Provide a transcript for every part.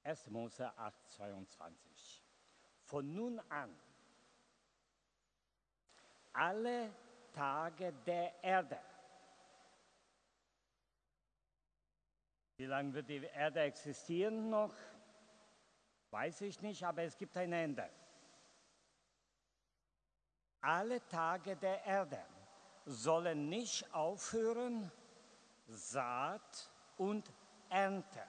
1. Mose 8, 22. Von nun an, alle Tage der Erde. Wie lange wird die Erde existieren noch? Weiß ich nicht, aber es gibt ein Ende. Alle Tage der Erde sollen nicht aufhören, Saat und Ernte,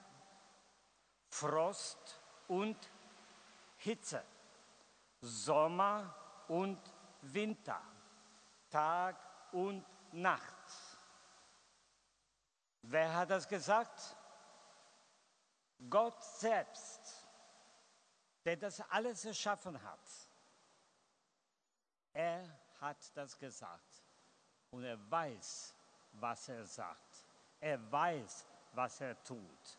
Frost und Hitze, Sommer und Winter, Tag und Nacht. Wer hat das gesagt? Gott selbst, der das alles erschaffen hat. Er hat das gesagt und er weiß, was er sagt. Er weiß, was er tut.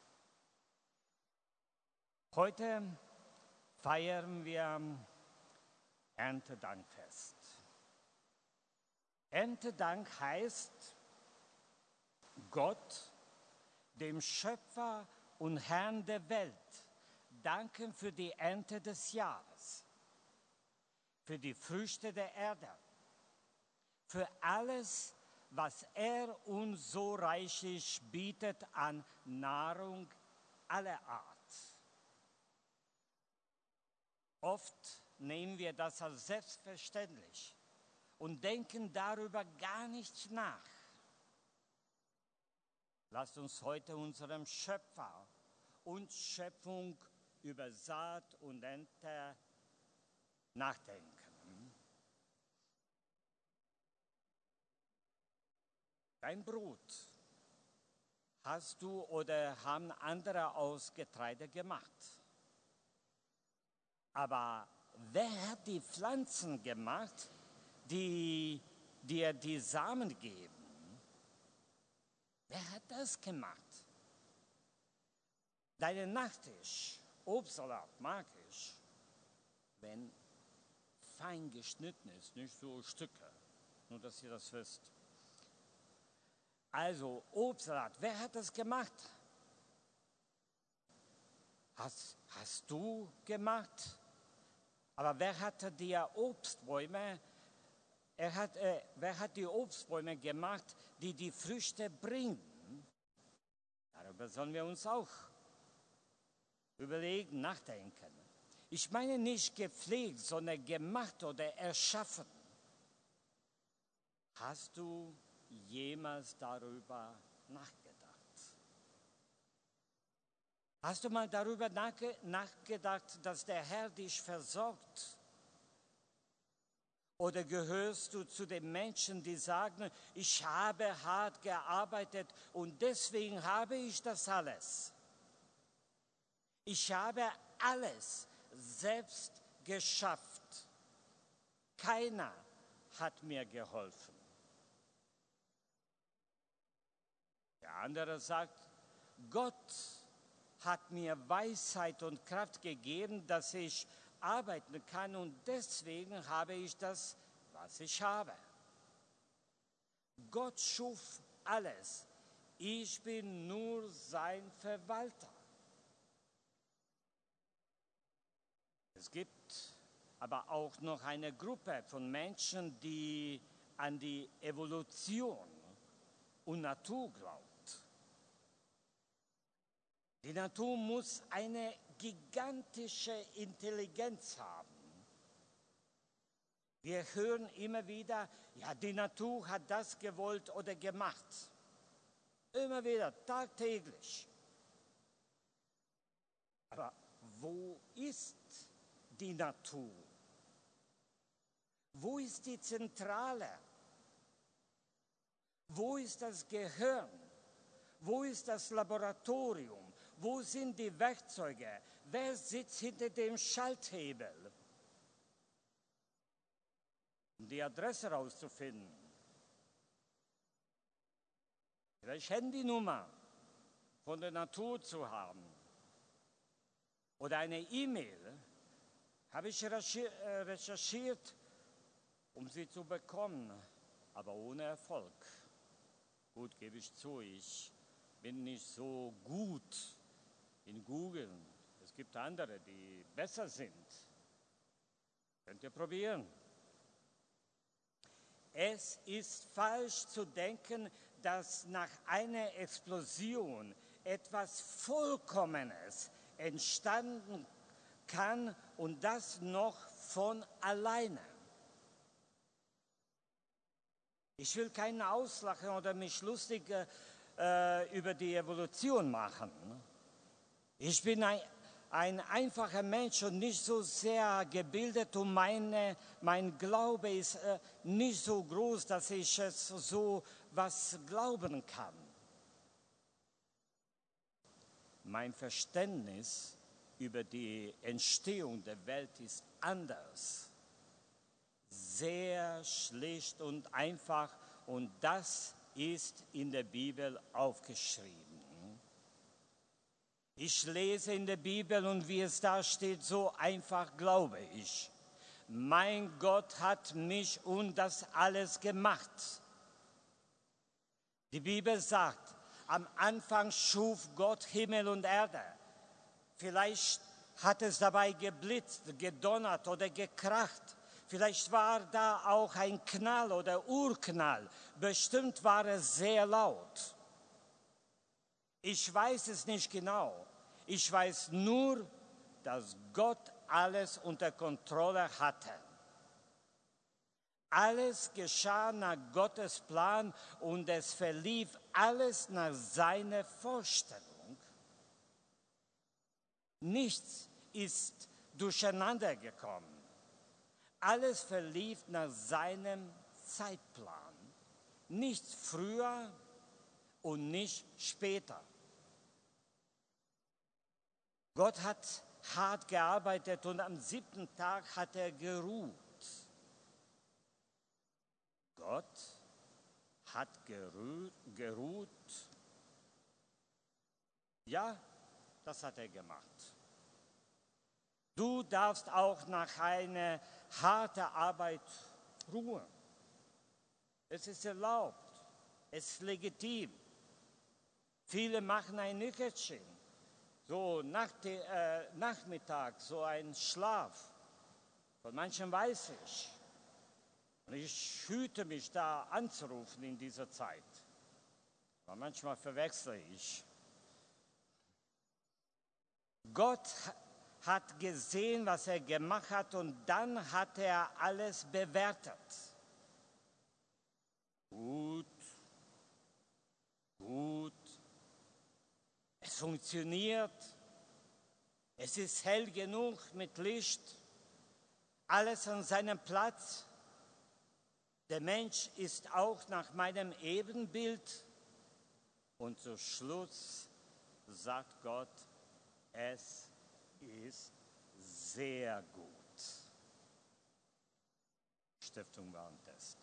Heute feiern wir Erntedankfest. Erntedank heißt, Gott, dem Schöpfer und Herrn der Welt, danken für die Ernte des Jahres, für die Früchte der Erde, für alles, was er uns so reichlich bietet an Nahrung aller Art. Oft nehmen wir das als selbstverständlich und denken darüber gar nicht nach. Lasst uns heute unserem Schöpfer und Schöpfung über Saat und Ernte nachdenken. Dein Brot hast du oder haben andere aus Getreide gemacht. Aber wer hat die Pflanzen gemacht, die dir die Samen geben? Wer hat das gemacht? Deinen Nachtisch, Obstsalat mag ich, wenn fein geschnitten ist, nicht so Stücke, nur dass ihr das wisst. Also Obstsalat, wer hat das gemacht? Hast du gemacht? Aber wer hat die Obstbäume, wer hat die Obstbäume gemacht, die die Früchte bringen? Darüber sollen wir uns auch überlegen, nachdenken. Ich meine nicht gepflegt, sondern gemacht oder erschaffen. Hast du jemals darüber nachgedacht? Hast du mal darüber nachgedacht, dass der Herr dich versorgt? Oder gehörst du zu den Menschen, die sagen, ich habe hart gearbeitet und deswegen habe ich das alles? Ich habe alles selbst geschafft. Keiner hat mir geholfen. Der andere sagt, Gott hat mir Weisheit und Kraft gegeben, dass ich arbeiten kann und deswegen habe ich das, was ich habe. Gott schuf alles. Ich bin nur sein Verwalter. Es gibt aber auch noch eine Gruppe von Menschen, die an die Evolution und Natur glaubt. Die Natur muss eine gigantische Intelligenz haben. Wir hören immer wieder, ja, die Natur hat das gewollt oder gemacht. Immer wieder, tagtäglich. Aber wo ist die Natur? Wo ist die Zentrale? Wo ist das Gehirn? Wo ist das Laboratorium? Wo sind die Werkzeuge? Wer sitzt hinter dem Schalthebel? Um die Adresse herauszufinden. Vielleicht Handynummer von der Natur zu haben. Oder eine E-Mail habe ich recherchiert, um sie zu bekommen, aber ohne Erfolg. Gut, gebe ich zu, ich bin nicht so gut in Googeln. Es gibt andere, die besser sind. Könnt ihr probieren. Es ist falsch zu denken, dass nach einer Explosion etwas Vollkommenes entstanden kann und das noch von alleine. Ich will keinen auslachen oder mich lustig über die Evolution machen. Ich bin ein einfacher Mensch und nicht so sehr gebildet und mein Glaube ist nicht so groß, dass ich es so was glauben kann. Mein Verständnis über die Entstehung der Welt ist anders. Sehr schlicht und einfach und das ist in der Bibel aufgeschrieben. Ich lese in der Bibel und wie es da steht, so einfach glaube ich. Mein Gott hat mich und das alles gemacht. Die Bibel sagt, am Anfang schuf Gott Himmel und Erde. Vielleicht hat es dabei geblitzt, gedonnert oder gekracht. Vielleicht war da auch ein Knall oder Urknall. Bestimmt war es sehr laut. Ich weiß es nicht genau. Ich weiß nur, dass Gott alles unter Kontrolle hatte. Alles geschah nach Gottes Plan und es verlief alles nach seiner Vorstellung. Nichts ist durcheinander gekommen. Alles verlief nach seinem Zeitplan. Nicht früher und nicht später. Gott hat hart gearbeitet und am 7. Tag hat er geruht. Gott hat geruht. Ja, das hat er gemacht. Du darfst auch nach einer harten Arbeit ruhen. Es ist erlaubt, es ist legitim. Viele machen ein Nickerchen, so Nachmittag, so ein Schlaf. Von manchen weiß ich. Und ich hüte mich da anzurufen in dieser Zeit. Aber manchmal verwechsle ich. Gott hat gesehen, was er gemacht hat und dann hat er alles bewertet. Gut, gut, es funktioniert, es ist hell genug mit Licht, alles an seinem Platz. Der Mensch ist auch nach meinem Ebenbild. Und zum Schluss sagt Gott, es ist sehr gut. Stiftung Warentest.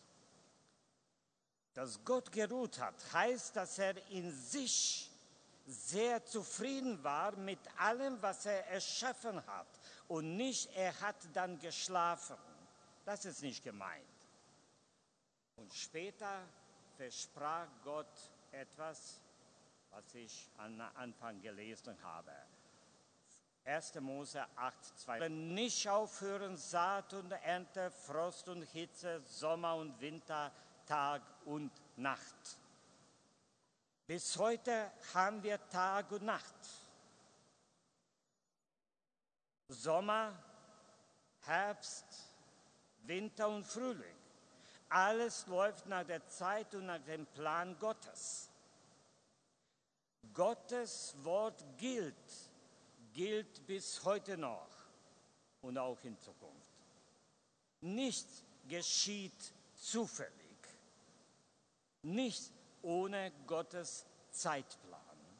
Dass Gott geruht hat, heißt, dass er in sich sehr zufrieden war mit allem, was er erschaffen hat. Und nicht, er hat dann geschlafen. Das ist nicht gemeint. Und später versprach Gott etwas, was ich am Anfang gelesen habe. 1. Mose 8,2. Nicht aufhören, Saat und Ernte, Frost und Hitze, Sommer und Winter, Tag und Nacht. Bis heute haben wir Tag und Nacht. Sommer, Herbst, Winter und Frühling. Alles läuft nach der Zeit und nach dem Plan Gottes. Gottes Wort gilt bis heute noch und auch in Zukunft. Nichts geschieht zufällig. Nicht ohne Gottes Zeitplan.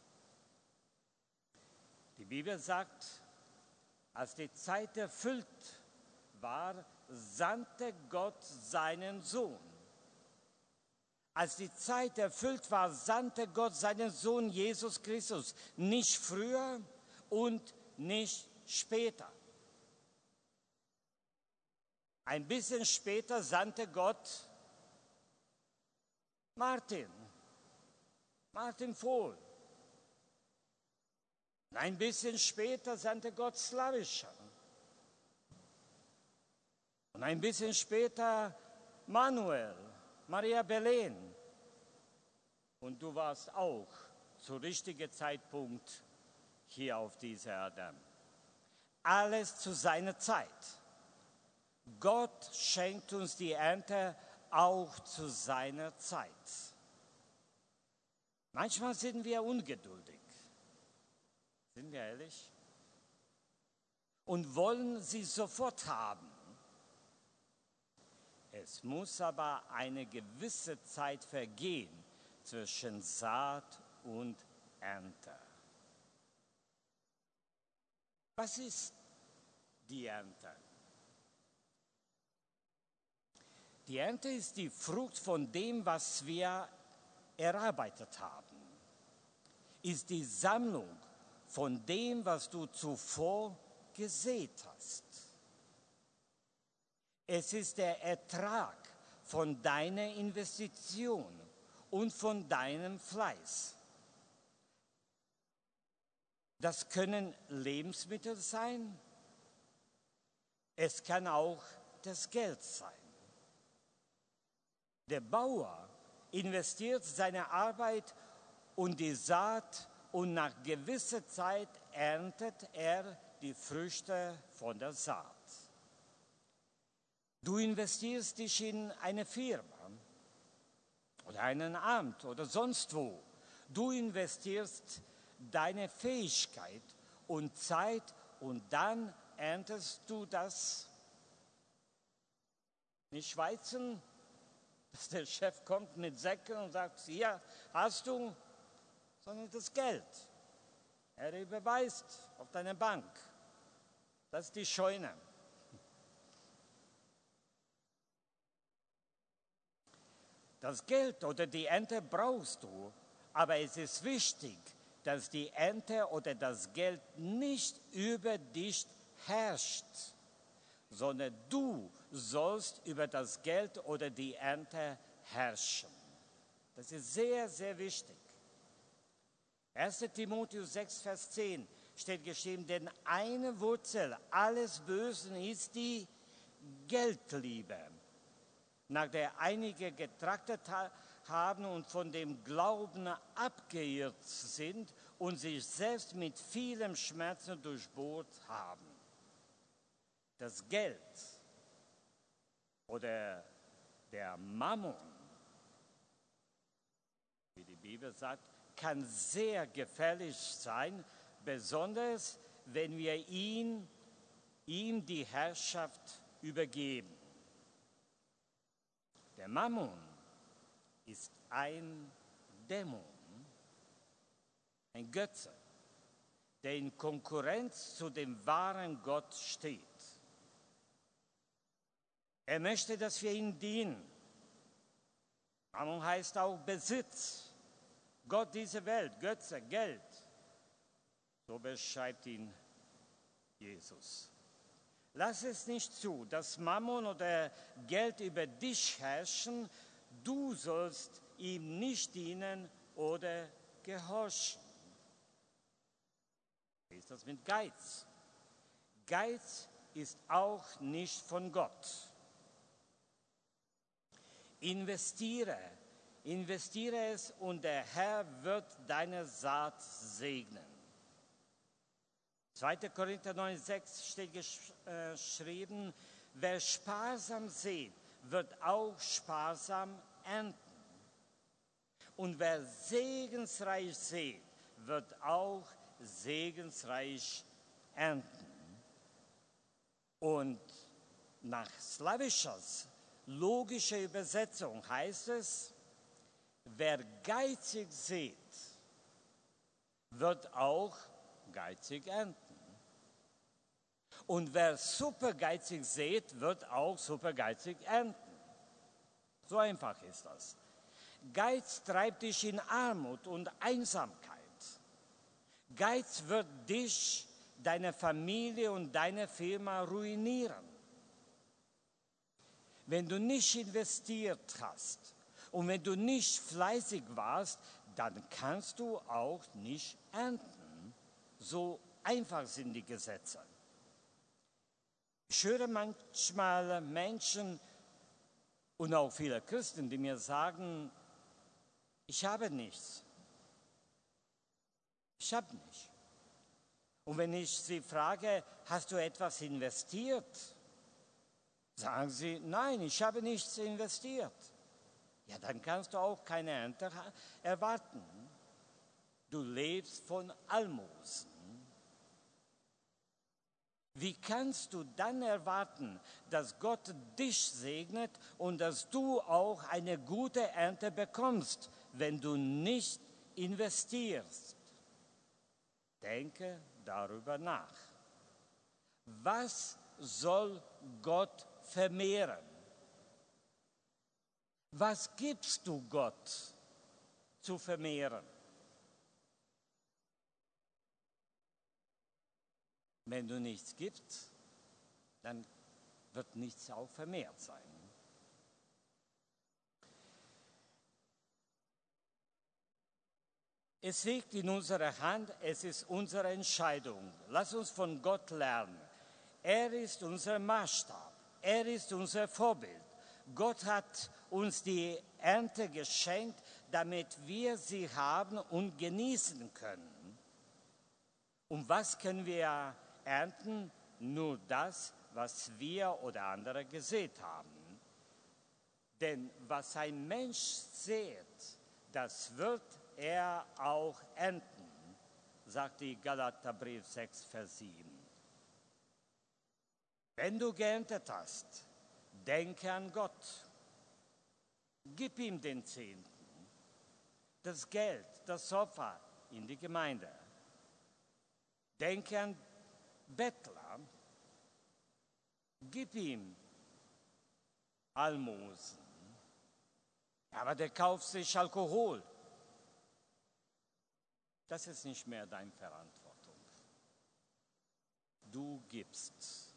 Die Bibel sagt, als die Zeit erfüllt war, sandte Gott seinen Sohn. Als die Zeit erfüllt war, sandte Gott seinen Sohn Jesus Christus. Nicht früher und nicht später. Ein bisschen später sandte Gott Martin Vohl. Und ein bisschen später sandte Gott Slawischer. Und ein bisschen später Manuel, Maria Belen. Und du warst auch zum richtigen Zeitpunkt hier auf dieser Erde. Alles zu seiner Zeit. Gott schenkt uns die Ernte auch zu seiner Zeit. Manchmal sind wir ungeduldig. Sind wir ehrlich? Und wollen sie sofort haben. Es muss aber eine gewisse Zeit vergehen zwischen Saat und Ernte. Was ist die Ernte? Die Ernte ist die Frucht von dem, was wir erarbeitet haben. Ist die Sammlung von dem, was du zuvor gesät hast. Es ist der Ertrag von deiner Investition und von deinem Fleiß. Das können Lebensmittel sein, es kann auch das Geld sein. Der Bauer investiert seine Arbeit und die Saat und nach gewisser Zeit erntet er die Früchte von der Saat. Du investierst dich in eine Firma oder einen Amt oder sonst wo. Du investierst deine Fähigkeit und Zeit und dann erntest du das. Nicht Weizen, dass der Chef kommt mit Säcken und sagt, hier hast du, sondern das Geld. Er überweist auf deine Bank. Das ist die Scheune. Das Geld oder die Ernte brauchst du, aber es ist wichtig, dass die Ernte oder das Geld nicht über dich herrscht, sondern du sollst über das Geld oder die Ernte herrschen. Das ist sehr, sehr wichtig. 1. Timotheus 6, Vers 10 steht geschrieben, denn eine Wurzel alles Bösen ist die Geldliebe, nach der einige getrachtet haben und von dem Glauben abgeirrt sind und sich selbst mit vielem Schmerzen durchbohrt haben. Das Geld oder der Mammon, wie die Bibel sagt, kann sehr gefährlich sein, besonders wenn wir ihm die Herrschaft übergeben. Der Mammon ist ein Dämon, ein Götze, der in Konkurrenz zu dem wahren Gott steht. Er möchte, dass wir ihm dienen. Mammon heißt auch Besitz. Gott dieser Welt, Götze, Geld. So beschreibt ihn Jesus. Lass es nicht zu, dass Mammon oder Geld über dich herrschen. Du sollst ihm nicht dienen oder gehorchen. Wie ist das mit Geiz? Geiz ist auch nicht von Gott. Investiere es und der Herr wird deine Saat segnen. 2. Korinther 9,6 steht geschrieben, wer sparsam sät, wird auch sparsam ernten. Und wer segensreich sät, wird auch segensreich ernten. Und nach slawischer logischer Übersetzung heißt es, wer geizig sät, wird auch geizig ernten. Und wer supergeizig sät, wird auch supergeizig ernten. So einfach ist das. Geiz treibt dich in Armut und Einsamkeit. Geiz wird dich, deine Familie und deine Firma ruinieren. Wenn du nicht investiert hast und wenn du nicht fleißig warst, dann kannst du auch nicht ernten. So einfach sind die Gesetze. Ich höre manchmal Menschen und auch viele Christen, die mir sagen, ich habe nichts. Ich habe nicht. Und wenn ich sie frage, hast du etwas investiert? Sagen sie, nein, ich habe nichts investiert. Ja, dann kannst du auch keine Ernte erwarten. Du lebst von Almosen. Wie kannst du dann erwarten, dass Gott dich segnet und dass du auch eine gute Ernte bekommst, wenn du nicht investierst? Denke darüber nach. Was soll Gott vermehren? Was gibst du Gott zu vermehren? Wenn du nichts gibst, dann wird nichts auch vermehrt sein. Es liegt in unserer Hand, es ist unsere Entscheidung. Lass uns von Gott lernen. Er ist unser Maßstab, er ist unser Vorbild. Gott hat uns die Ernte geschenkt, damit wir sie haben und genießen können. Und was können wir ernten? Nur das, was wir oder andere gesät haben. Denn was ein Mensch sät, das wird er auch ernten, sagt die Galaterbrief 6, Vers 7. Wenn du geerntet hast, denke an Gott. Gib ihm den Zehnten, das Geld, das Opfer in die Gemeinde. Denke an Bettler, gib ihm Almosen. Aber der kauft sich Alkohol. Das ist nicht mehr deine Verantwortung. Du gibst.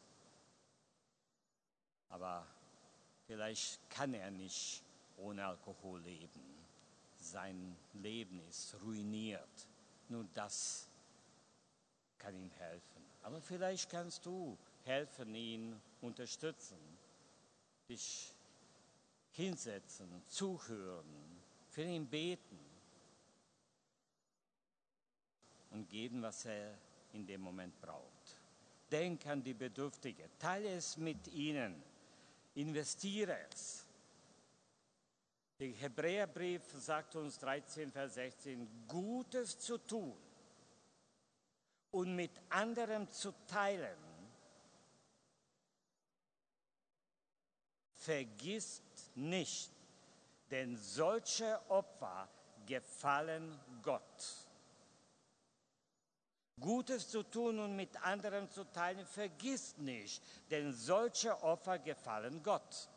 Aber vielleicht kann er nicht ohne Alkohol leben. Sein Leben ist ruiniert. Nur das kann ihm helfen. Aber vielleicht kannst du helfen, ihn unterstützen, dich hinsetzen, zuhören, für ihn beten und geben, was er in dem Moment braucht. Denk an die Bedürftigen, teile es mit ihnen, investiere es. Der Hebräerbrief sagt uns 13, Vers 16, Gutes zu tun und mit anderem zu teilen, vergisst nicht, denn solche Opfer gefallen Gott. Gutes zu tun und mit anderen zu teilen, vergisst nicht, denn solche Opfer gefallen Gott.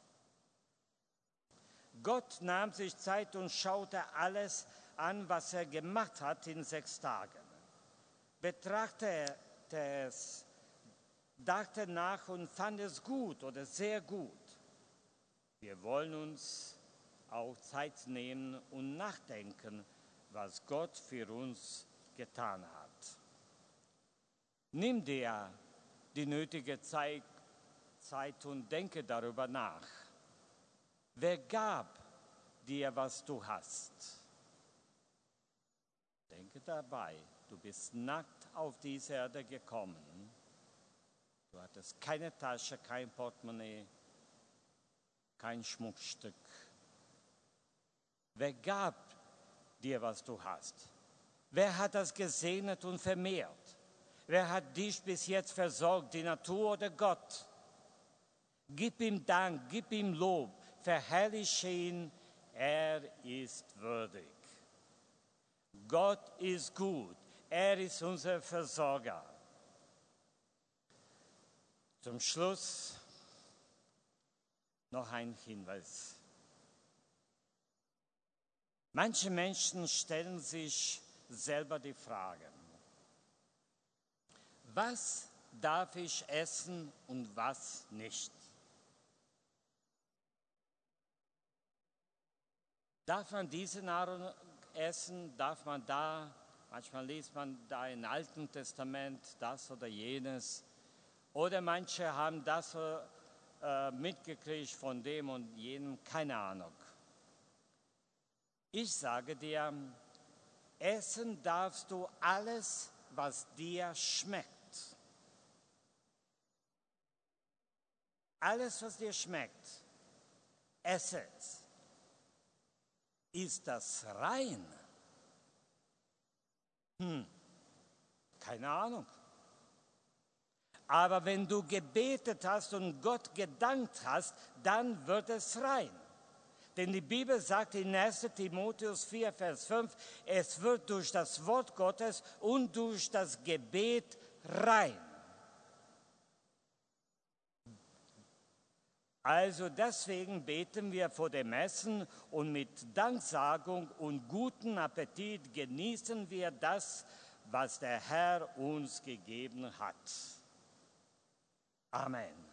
Gott nahm sich Zeit und schaute alles an, was er gemacht hat in 6 Tagen. Betrachtete es, dachte nach und fand es gut oder sehr gut. Wir wollen uns auch Zeit nehmen und nachdenken, was Gott für uns getan hat. Nimm dir die nötige Zeit und denke darüber nach. Wer gab dir, was du hast? Denke dabei, du bist nackt auf diese Erde gekommen. Du hattest keine Tasche, kein Portemonnaie, kein Schmuckstück. Wer gab dir, was du hast? Wer hat das gesegnet und vermehrt? Wer hat dich bis jetzt versorgt, die Natur oder Gott? Gib ihm Dank, gib ihm Lob, verherrliche ihn, er ist würdig. Gott ist gut, er ist unser Versorger. Zum Schluss noch ein Hinweis. Manche Menschen stellen sich selber die Frage, was darf ich essen und was nicht? Darf man diese Nahrung essen? Darf man da Manchmal liest man da im Alten Testament das oder jenes. Oder manche haben das mitgekriegt von dem und jenem, keine Ahnung. Ich sage dir, essen darfst du alles, was dir schmeckt. Alles, was dir schmeckt, esse es. Ist das rein? Keine Ahnung. Aber wenn du gebetet hast und Gott gedankt hast, dann wird es rein. Denn die Bibel sagt in 1. Timotheus 4, Vers 5, es wird durch das Wort Gottes und durch das Gebet rein. Also deswegen beten wir vor dem Essen und mit Danksagung und guten Appetit genießen wir das, was der Herr uns gegeben hat. Amen.